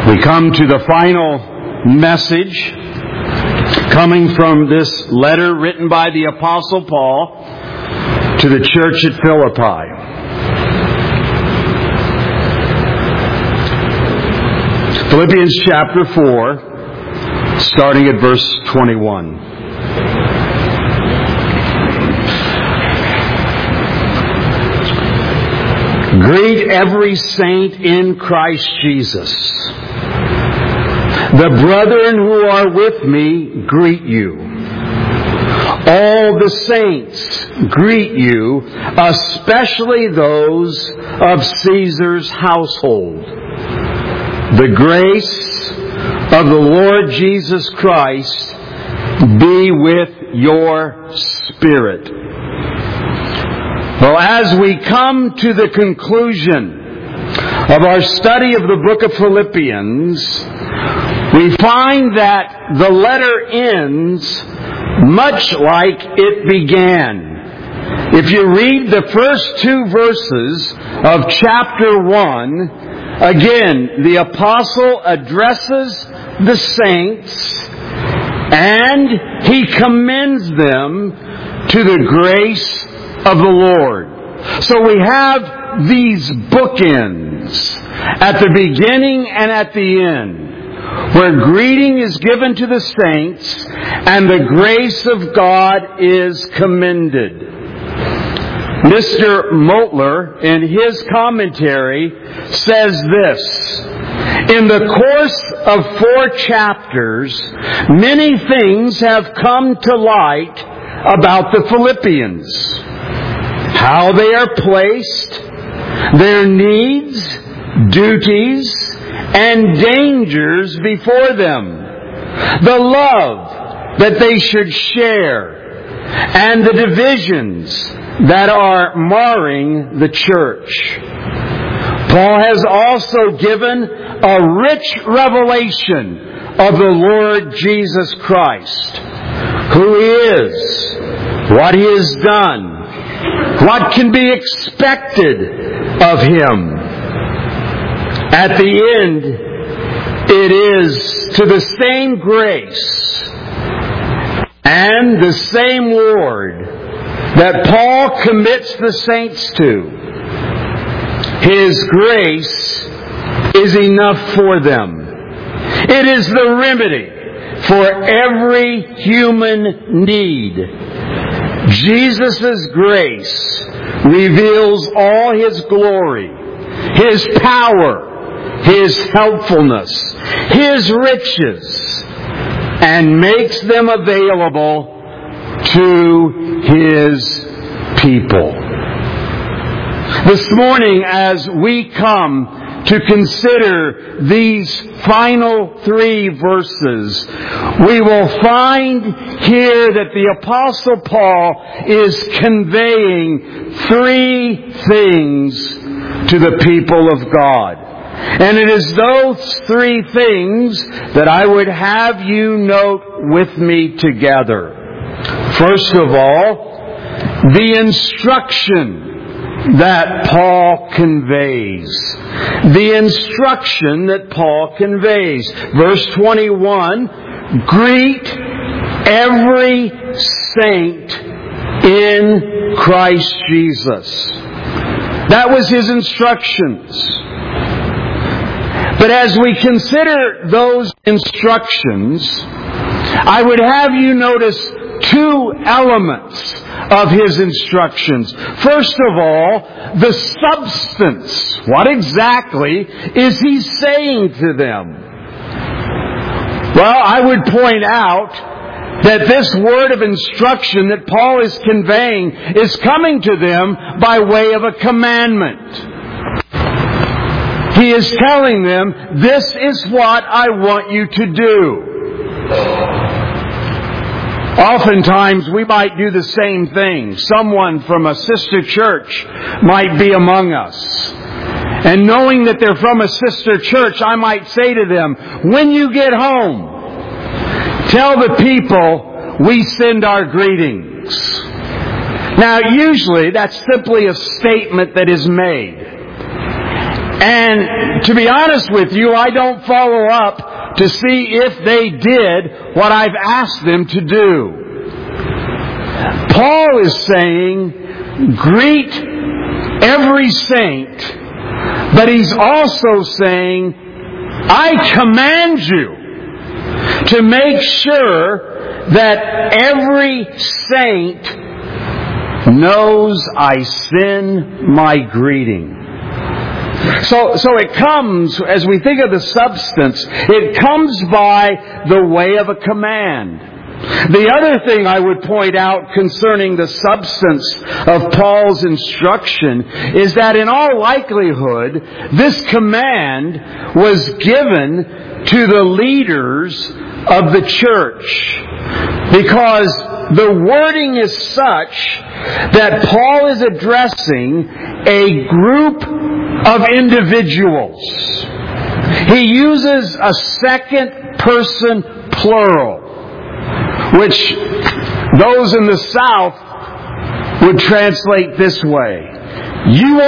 We come to the final message coming from this letter written by the Apostle Paul to the church at Philippi. Philippians chapter 4, starting at verse 21. Greet every saint in Christ Jesus. The brethren who are with me greet you. All the saints greet you, especially those of Caesar's household. The grace of the Lord Jesus Christ be with your spirit. Well, as we come to the conclusion of our study of the book of Philippians, we find that the letter ends much like it began. If you read the first two verses of chapter 1, again, the apostle addresses the saints and he commends them to the grace of the Lord. So we have these bookends at the beginning and at the end, where greeting is given to the saints and the grace of God is commended. Mr. Moeller, in his commentary, says this: in the course of 4 chapters, many things have come to light about the Philippians. How they are placed, their needs, duties, and dangers before them, the love that they should share, and the divisions that are marring the church. Paul has also given a rich revelation of the Lord Jesus Christ, who He is, what He has done, what can be expected of Him. At the end, it is to the same grace and the same Lord that Paul commits the saints to. His grace is enough for them. It is the remedy for every human need. Jesus' grace reveals all His glory, His power, His helpfulness, His riches, and makes them available to His people. This morning, as we come to consider these final 3 verses, we will find here that the Apostle Paul is conveying 3 things to the people of God. And it is those 3 things that I would have you note with me together. First of all, the instruction that Paul conveys. The instruction that Paul conveys. Verse 21, greet every saint in Christ Jesus. That was his instructions. But as we consider those instructions, I would have you notice 2 elements of his instructions. First of all, the substance. What exactly is he saying to them? Well, I would point out that this word of instruction that Paul is conveying is coming to them by way of a commandment. He is telling them, this is what I want you to do. Oftentimes we might do the same thing. Someone from a sister church might be among us. And knowing that they're from a sister church, I might say to them, when you get home, tell the people we send our greetings. Now, usually that's simply a statement that is made. And to be honest with you, I don't follow up to see if they did what I've asked them to do. Paul is saying, greet every saint, but he's also saying, I command you to make sure that every saint knows I send my greeting. So it comes, as we think of the substance, it comes by the way of a command. The other thing I would point out concerning the substance of Paul's instruction is that in all likelihood, this command was given to the leaders of the church, because the wording is such that Paul is addressing a group of individuals. He uses a second person plural, which those in the South would translate this way. You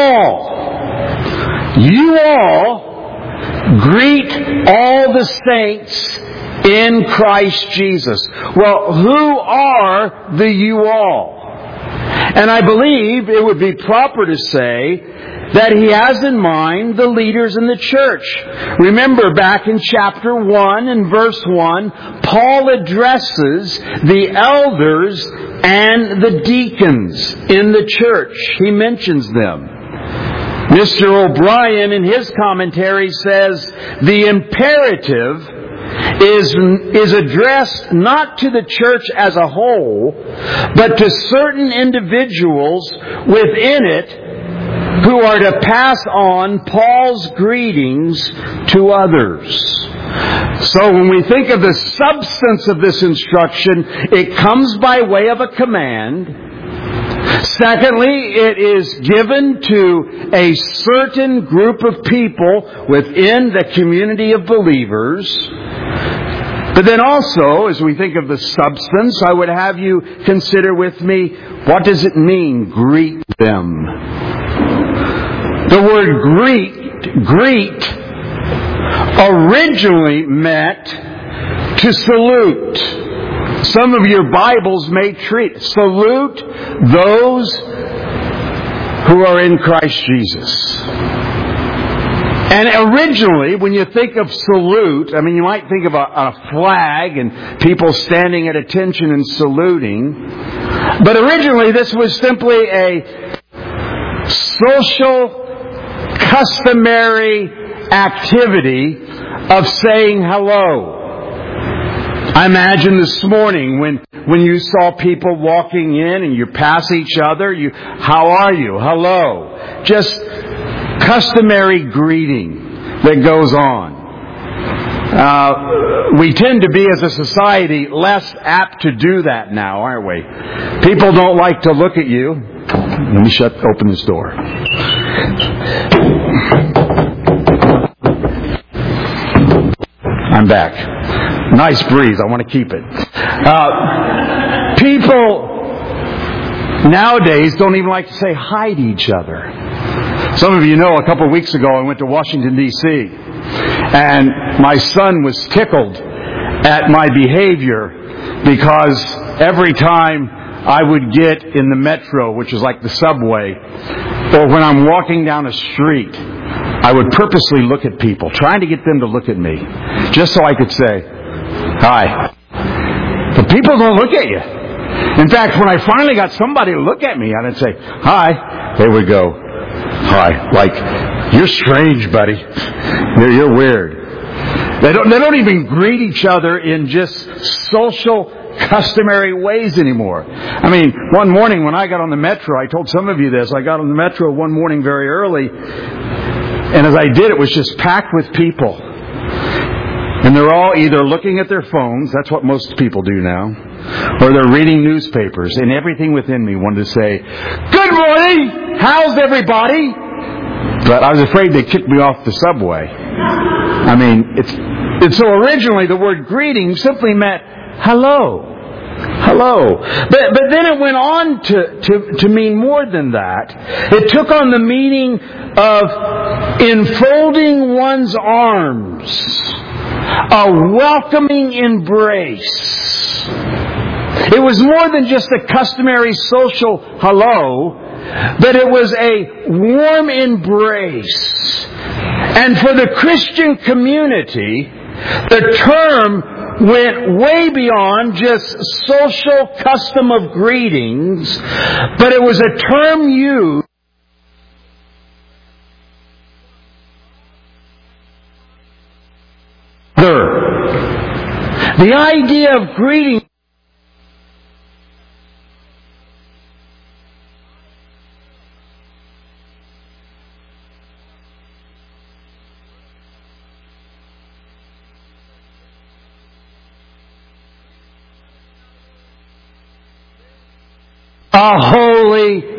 all greet all the saints in Christ Jesus. Well, who are the you all? And I believe it would be proper to say that he has in mind the leaders in the church. Remember back in chapter 1 and verse 1, Paul addresses the elders and the deacons in the church. He mentions them. Mr. O'Brien in his commentary says the imperative is addressed not to the church as a whole, but to certain individuals within it who are to pass on Paul's greetings to others. So when we think of the substance of this instruction, it comes by way of a command. Secondly, it is given to a certain group of people within the community of believers. But then also, as we think of the substance, I would have you consider with me, what does it mean, greet them? The word greet, originally meant to salute. Some of your Bibles may salute those who are in Christ Jesus. And originally, when you think of salute, I mean, you might think of a flag and people standing at attention and saluting. But originally, this was simply a social, customary activity of saying hello. I imagine this morning when you saw people walking in and you pass each other, how are you? Hello. Just customary greeting that goes on. We tend to be, as a society, less apt to do that now, aren't we? People don't like to look at you. Let me open this door. I'm back. Nice breeze. I want to keep it. People nowadays don't even like to say hi to each other. Some of you know a couple of weeks ago I went to Washington, D.C. and my son was tickled at my behavior because every time I would get in the metro, which is like the subway, or when I'm walking down a street, I would purposely look at people, trying to get them to look at me, just so I could say, hi. But people don't look at you. In fact, when I finally got somebody to look at me, I'd say, hi. They would go, hi. Like, you're strange, buddy. You're weird. They don't even greet each other in just social, customary ways anymore. I mean, one morning when I got on the metro, I told some of you this, I got on the metro one morning very early, and as I did, it was just packed with people. And they're all either looking at their phones, that's what most people do now, or they're reading newspapers. And everything within me wanted to say, good morning! How's everybody? But I was afraid they'd kick me off the subway. I mean, so originally the word greeting simply meant hello. hello. But then it went on to mean more than that. It took on the meaning of enfolding one's arms, a welcoming embrace. It was more than just a customary social hello, but it was a warm embrace. And for the Christian community, the term went way beyond just social custom of greetings, but it was a term used the idea of greeting a holy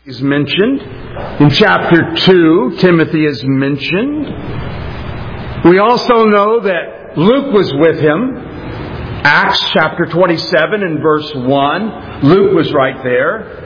is mentioned. In chapter 2, Timothy is mentioned. We also know that Luke was with him. Acts chapter 27 and verse 1. Luke was right there.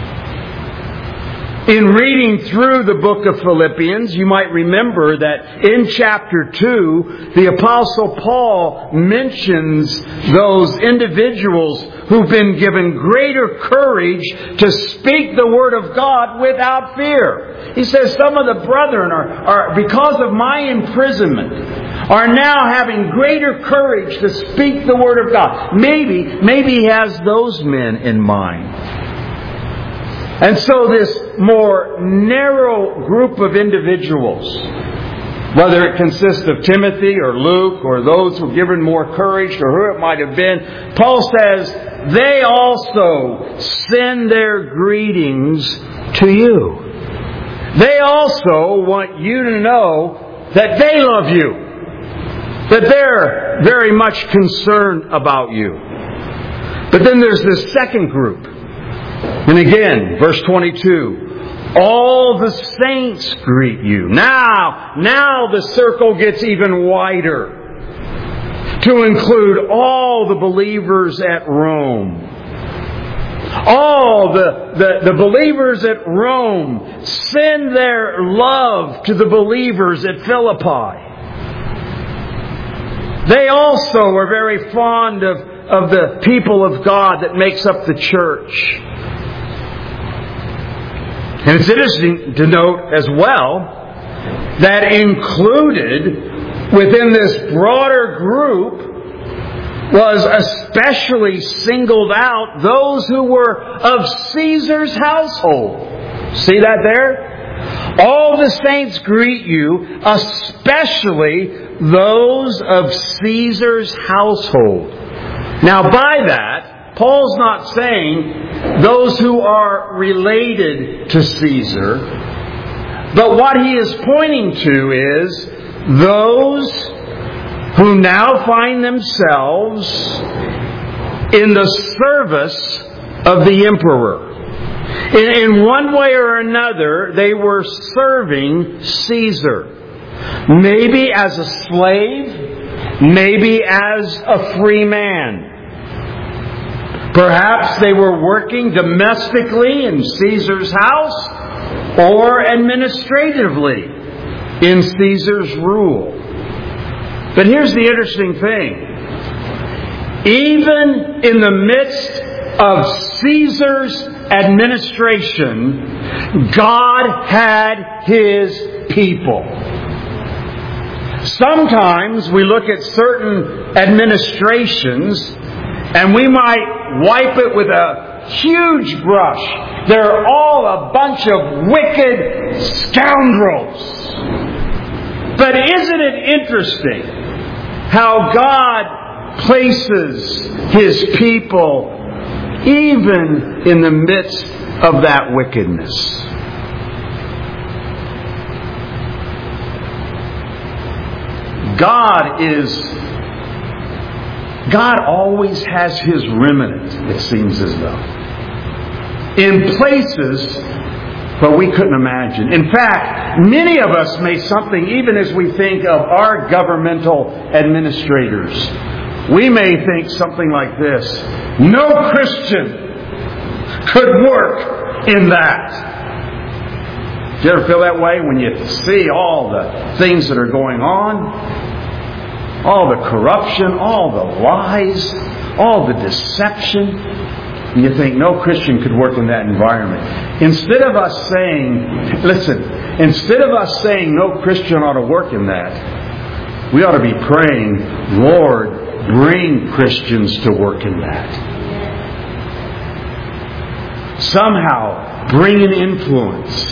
In reading through the book of Philippians, you might remember that in chapter 2, the Apostle Paul mentions those individuals who've been given greater courage to speak the Word of God without fear. He says some of the brethren are because of my imprisonment, are now having greater courage to speak the Word of God. Maybe he has those men in mind. And so this more narrow group of individuals, whether it consists of Timothy or Luke or those who were given more courage or who it might have been, Paul says they also send their greetings to you. They also want you to know that they love you, that they're very much concerned about you. But then there's this second group. And again, verse 22, all the saints greet you. Now the circle gets even wider to include all the believers at Rome. All the believers at Rome send their love to the believers at Philippi. They also are very fond of the people of God that makes up the church. And it's interesting to note as well that included within this broader group was especially singled out those who were of Caesar's household. See that there? All the saints greet you, especially those of Caesar's household. Now by that, Paul's not saying those who are related to Caesar, but what he is pointing to is those who now find themselves in the service of the emperor. In one way or another, they were serving Caesar. Maybe as a slave, maybe as a free man. Perhaps they were working domestically in Caesar's house or administratively in Caesar's rule. But here's the interesting thing. Even in the midst of Caesar's administration, God had His people. Sometimes we look at certain administrations and we might wipe it with a huge brush. They're all a bunch of wicked scoundrels. But isn't it interesting how God places His people even in the midst of that wickedness? God always has His remnant, it seems as though, in places where we couldn't imagine. In fact, many of us may something, even as we think of our governmental administrators, we may think something like this: no Christian could work in that. Do you ever feel that way when you see all the things that are going on? All the corruption, all the lies, all the deception. And you think no Christian could work in that environment. Instead of us saying no Christian ought to work in that, we ought to be praying, Lord, bring Christians to work in that. Somehow bring an influence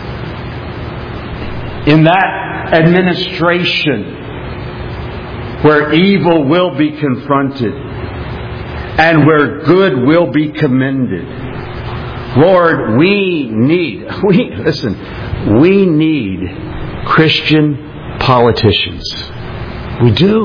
in that administration where evil will be confronted and where good will be commended. Lord, we need Christian politicians. We do.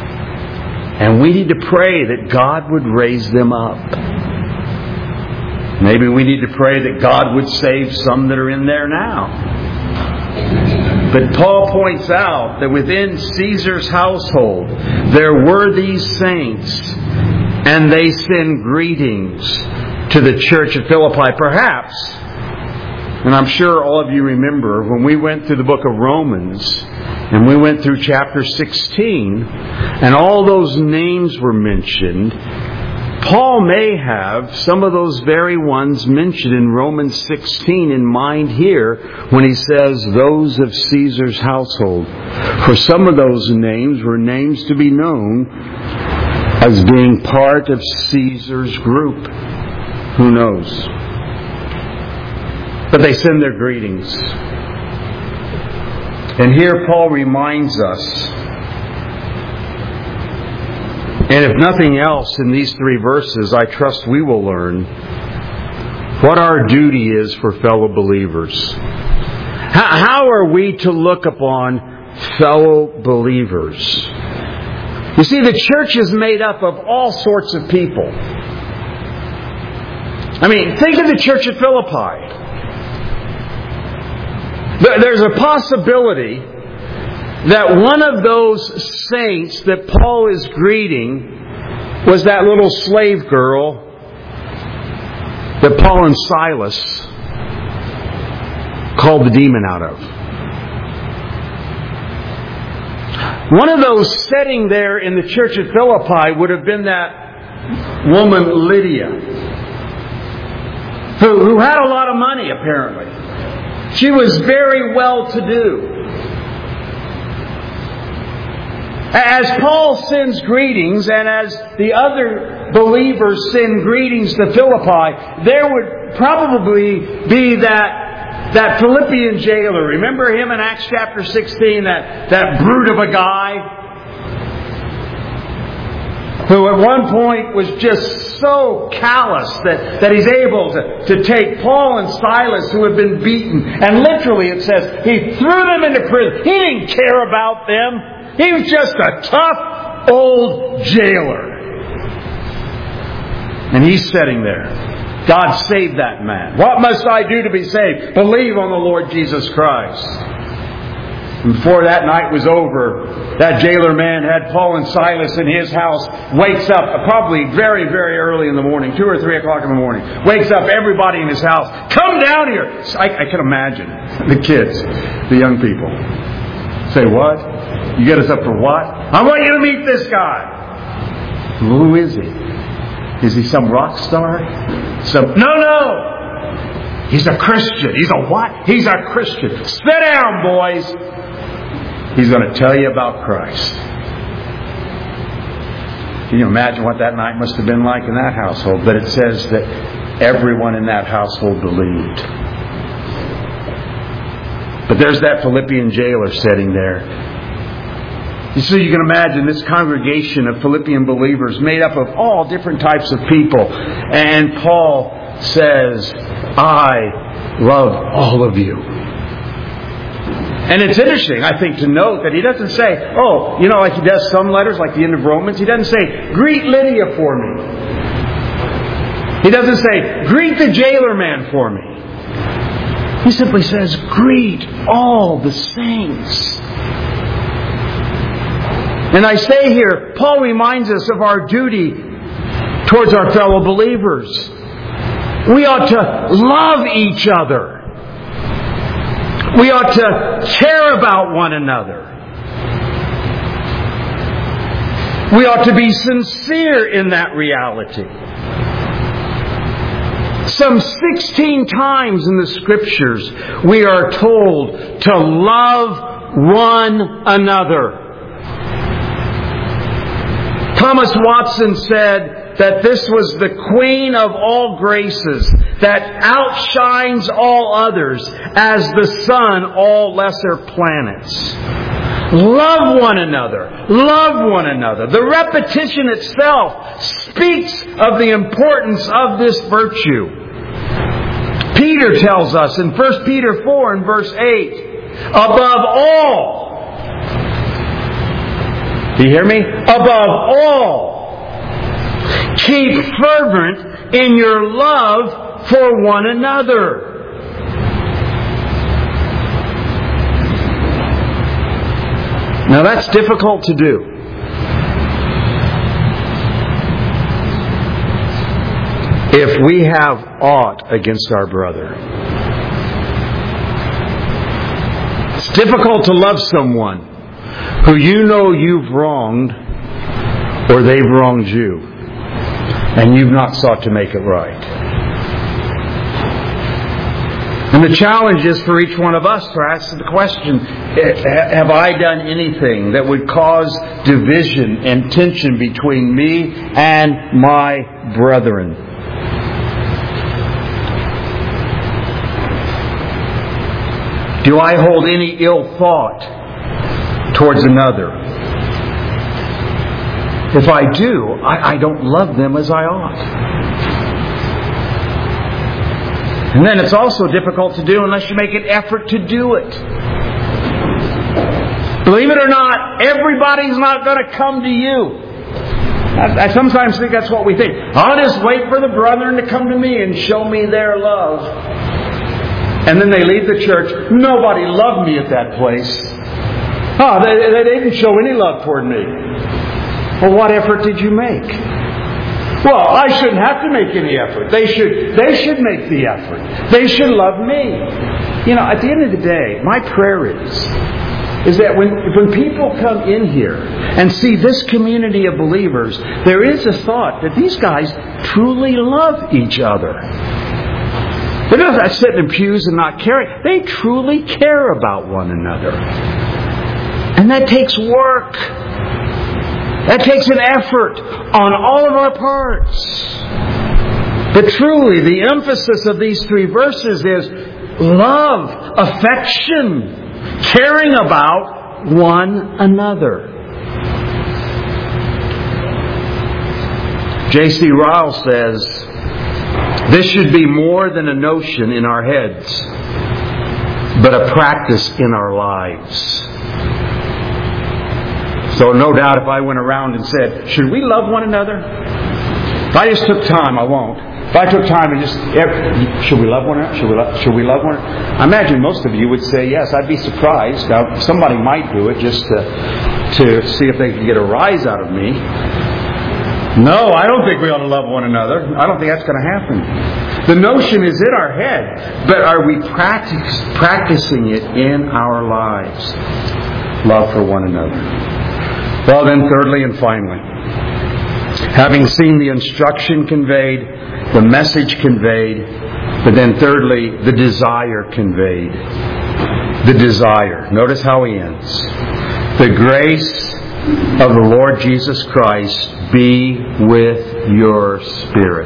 And we need to pray that God would raise them up. Maybe we need to pray that God would save some that are in there now. But Paul points out that within Caesar's household there were these saints, and they send greetings to the church at Philippi. Perhaps, and I'm sure all of you remember, when we went through the book of Romans, and we went through chapter 16, and all those names were mentioned, Paul may have some of those very ones mentioned in Romans 16 in mind here when he says those of Caesar's household. For some of those names were names to be known as being part of Caesar's group. Who knows? But they send their greetings. And here Paul reminds us, and if nothing else in these 3 verses, I trust we will learn what our duty is for fellow believers. How are we to look upon fellow believers? You see, the church is made up of all sorts of people. I mean, think of the church at Philippi. There's a possibility that one of those saints that Paul is greeting was that little slave girl that Paul and Silas called the demon out of. One of those sitting there in the church at Philippi would have been that woman Lydia, who had a lot of money apparently. She was very well-to-do. As Paul sends greetings, and as the other believers send greetings to Philippi, there would probably be that Philippian jailer. Remember him in Acts chapter 16, that brute of a guy? Who at one point was just so callous that he's able to take Paul and Silas, who had been beaten, and literally it says he threw them into prison. He didn't care about them. He was just a tough old jailer. And he's sitting there. God save that man. What must I do to be saved? Believe on the Lord Jesus Christ. And before that night was over, that jailer man had Paul and Silas in his house, wakes up probably very, very early in the morning, 2 or 3 o'clock in the morning, wakes up everybody in his house, come down here. I can imagine the kids, the young people, say, what? You get us up for what? I want you to meet this guy. Who is he? Is he some rock star? No. He's a Christian. He's a what? He's a Christian. Sit down, boys. He's going to tell you about Christ. Can you imagine what that night must have been like in that household? But it says that everyone in that household believed. But there's that Philippian jailer sitting there. So you can imagine this congregation of Philippian believers made up of all different types of people. And Paul says, I love all of you. And it's interesting, I think, to note that he doesn't say, like he does some letters, like the end of Romans. He doesn't say, greet Lydia for me. He doesn't say, greet the jailer man for me. He simply says, greet all the saints. And I say here, Paul reminds us of our duty towards our fellow believers. We ought to love each other. We ought to care about one another. We ought to be sincere in that reality. Some 16 times in the Scriptures we are told to love one another. Thomas Watson said that this was the queen of all graces that outshines all others as the sun all lesser planets. Love one another. Love one another. The repetition itself speaks of the importance of this virtue. Peter tells us in 1 Peter 4 and verse 8, above all, do you hear me? Above all, keep fervent in your love for one another. Now that's difficult to do. If we have aught against our brother. It's difficult to love someone who you know you've wronged or they've wronged you and you've not sought to make it right. And the challenge is for each one of us to ask the question, have I done anything that would cause division and tension between me and my brethren? Do I hold any ill thought towards another? If I do, I don't love them as I ought. And then it's also difficult to do unless you make an effort to do it. Believe it or not, everybody's not going to come to you. I sometimes think that's what we think. I'll just wait for the brethren to come to me and show me their love. And then they leave the church. Nobody loved me at that place. They didn't show any love toward me. Well, what effort did you make? Well, I shouldn't have to make any effort. They should make the effort. They should love me. You know, at the end of the day, my prayer is that when people come in here and see this community of believers, there is a thought that these guys truly love each other. They're not sitting in pews and not caring. They truly care about one another. And that takes work. That takes an effort on all of our parts. But truly, the emphasis of these 3 verses is love, affection, caring about one another. J.C. Ryle says, this should be more than a notion in our heads, but a practice in our lives. So no doubt if I went around and said, should we love one another? If I just took time, I won't. If I took time and just, should we love one another? Should we love one another? I imagine most of you would say yes. I'd be surprised. Now, somebody might do it just to see if they can get a rise out of me. No, I don't think we ought to love one another. I don't think that's going to happen. The notion is in our head, but are we practicing it in our lives? Love for one another. Well then, thirdly and finally, having seen the instruction conveyed, the message conveyed, but then thirdly, the desire conveyed. The desire. Notice how he ends. The grace of the Lord Jesus Christ be with your spirit.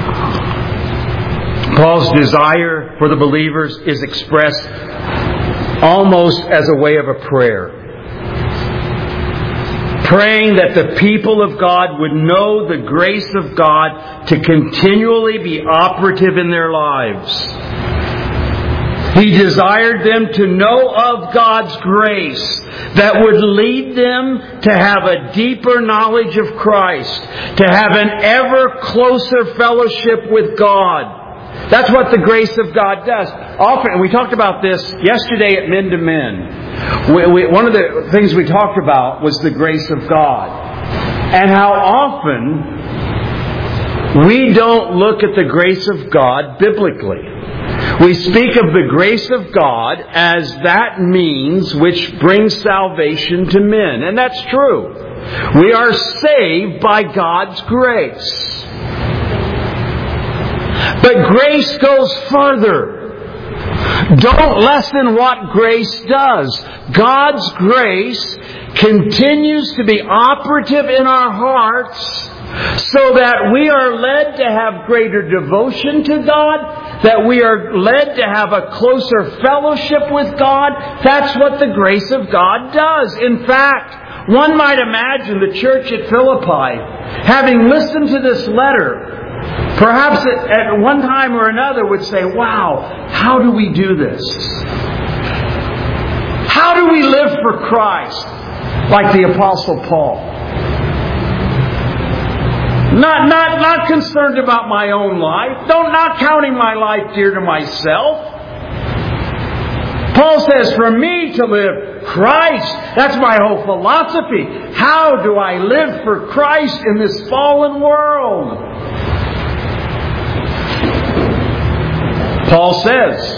Paul's desire for the believers is expressed almost as a way of a prayer. Praying that the people of God would know the grace of God to continually be operative in their lives. He desired them to know of God's grace that would lead them to have a deeper knowledge of Christ, to have an ever closer fellowship with God. That's what the grace of God does. Often, and we talked about this yesterday at Men to Men. One of the things we talked about was the grace of God. And how often we don't look at the grace of God biblically. We speak of the grace of God as that means which brings salvation to men. And that's true. We are saved by God's grace. But grace goes further. Don't lessen what grace does. God's grace continues to be operative in our hearts so that we are led to have greater devotion to God, that we are led to have a closer fellowship with God. That's what the grace of God does. In fact, one might imagine the church at Philippi, having listened to this letter, perhaps at one time or another would say, wow, how do we do this? How do we live for Christ like the Apostle Paul? Not concerned about my own life. Not counting my life dear to myself. Paul says, for me to live, Christ. That's my whole philosophy. How do I live for Christ in this fallen world? Paul says,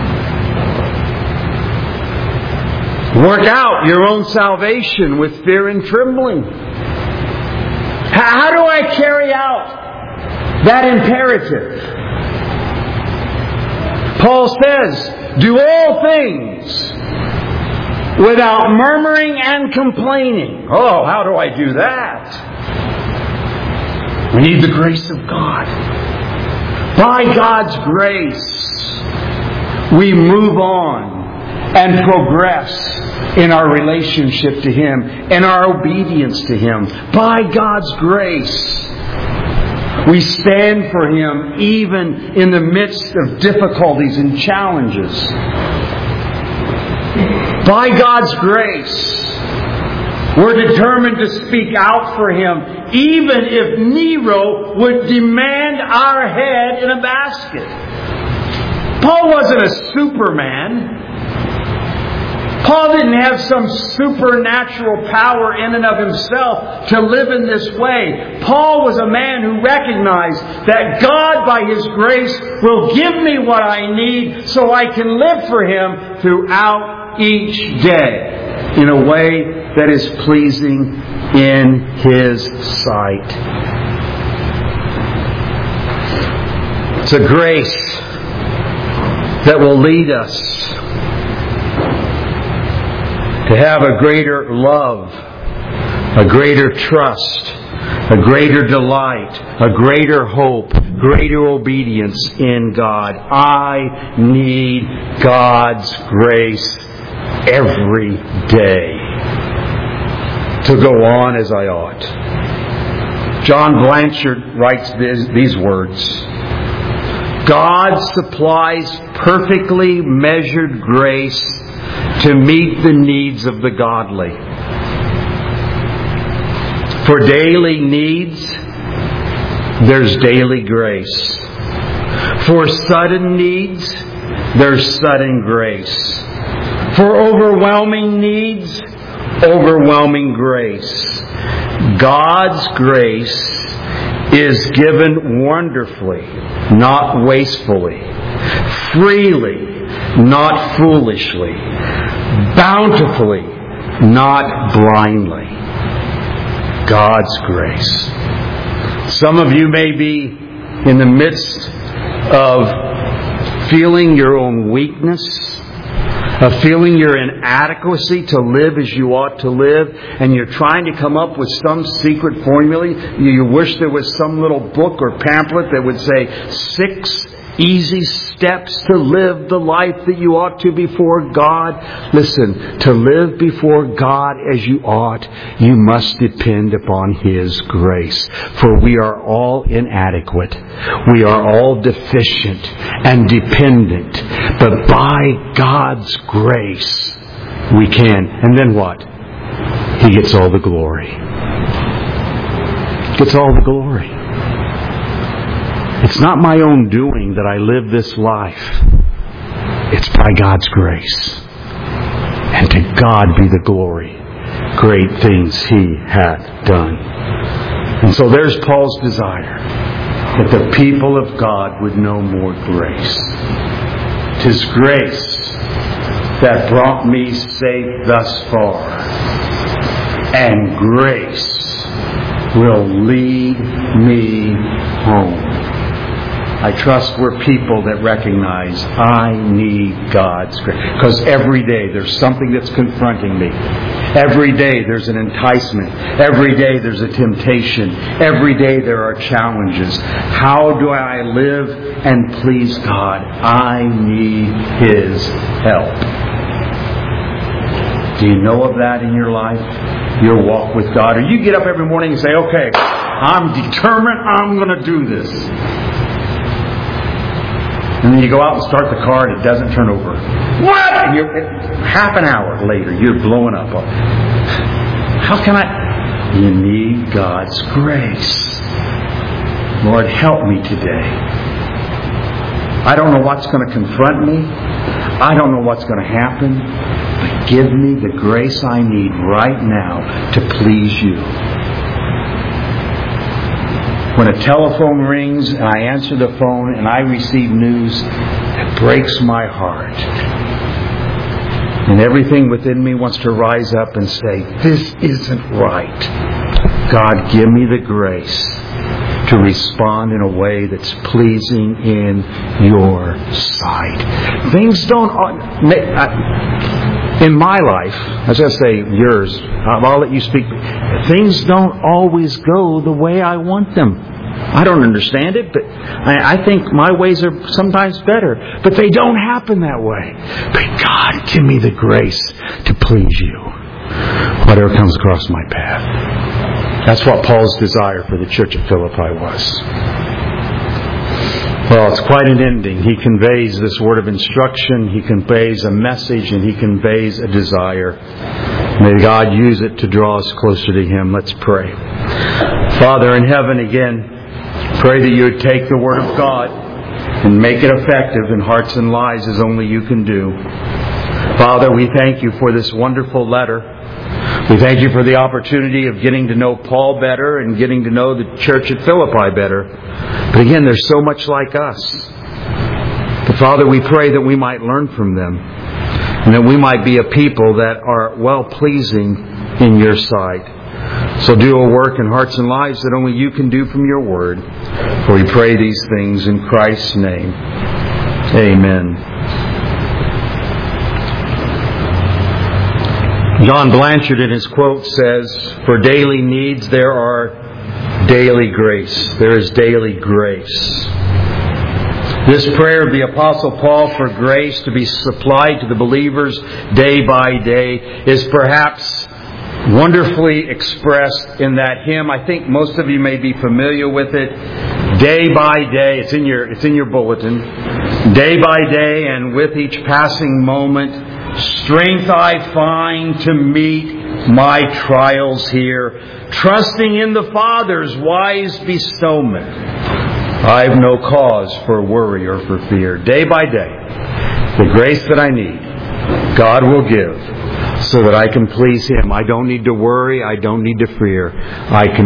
work out your own salvation with fear and trembling. How do I carry out that imperative? Paul says, do all things without murmuring and complaining. Oh, how do I do that? We need the grace of God. By God's grace, we move on and progress in our relationship to Him and our obedience to Him. By God's grace, we stand for Him even in the midst of difficulties and challenges. By God's grace, we're determined to speak out for Him even if Nero would demand our head in a basket. Paul wasn't a superman. Paul didn't have some supernatural power in and of himself to live in this way. Paul was a man who recognized that God, by His grace, will give me what I need so I can live for Him throughout each day in a way that is pleasing in His sight. It's a grace that will lead us to have a greater love, a greater trust, a greater delight, a greater hope, greater obedience in God. I need God's grace every day to go on as I ought. John Blanchard writes these words. God supplies perfectly measured grace to meet the needs of the godly. For daily needs, there's daily grace. For sudden needs, there's sudden grace. For overwhelming needs, overwhelming grace. God's grace is given wonderfully, not wastefully, freely, not foolishly, bountifully, not blindly. God's grace. Some of you may be in the midst of feeling your own weakness, of feeling your inadequacy to live as you ought to live, and you're trying to come up with some secret formula. You wish there was some little book or pamphlet that would say 6 easy steps to live the life that you ought to before God. Listen, to live before God as you ought, you must depend upon His grace. For we are all inadequate. We are all deficient and dependent. But by God's grace, we can. And then what? He gets all the glory. Gets all the glory. It's not my own doing that I live this life. It's by God's grace. And to God be the glory. Great things He hath done. And so there's Paul's desire, that the people of God would know more grace. 'Tis grace that brought me safe thus far. And grace will lead me home. I trust we're people that recognize I need God's grace. Because every day there's something that's confronting me. Every day there's an enticement. Every day there's a temptation. Every day there are challenges. How do I live and please God? I need His help. Do you know of that in your life? Your walk with God? Or you get up every morning and say, okay, I'm determined I'm going to do this. And then you go out and start the car and it doesn't turn over. What? And half an hour later, you're blowing up. How can I? You need God's grace. Lord, help me today. I don't know what's going to confront me. I don't know what's going to happen. But give me the grace I need right now to please You. When a telephone rings and I answer the phone and I receive news that breaks my heart, and everything within me wants to rise up and say, this isn't right. God, give me the grace to respond in a way that's pleasing in Your sight. Things don't... In my life, as I say, yours, I'll let you speak. Things don't always go the way I want them. I don't understand it, but I think my ways are sometimes better. But they don't happen that way. But God, give me the grace to please You, whatever comes across my path. That's what Paul's desire for the church at Philippi was. Well, it's quite an ending. He conveys this word of instruction, he conveys a message, and he conveys a desire. May God use it to draw us closer to Him. Let's pray. Father in heaven, again, pray that You would take the Word of God and make it effective in hearts and lives as only You can do. Father, we thank You for this wonderful letter. We thank You for the opportunity of getting to know Paul better and getting to know the church at Philippi better. But again, they're so much like us. But Father, we pray that we might learn from them and that we might be a people that are well-pleasing in Your sight. So do a work in hearts and lives that only You can do from Your Word. For we pray these things in Christ's name. Amen. John Blanchard in his quote says, for daily needs there are daily grace. There is daily grace. This prayer of the Apostle Paul for grace to be supplied to the believers day by day is perhaps wonderfully expressed in that hymn. I think most of you may be familiar with it. Day by day, it's in your bulletin. Day by day and with each passing moment, strength I find to meet my trials here. Trusting in the Father's wise bestowment, I have no cause for worry or for fear. Day by day, the grace that I need, God will give so that I can please Him. I don't need to worry. I don't need to fear. I can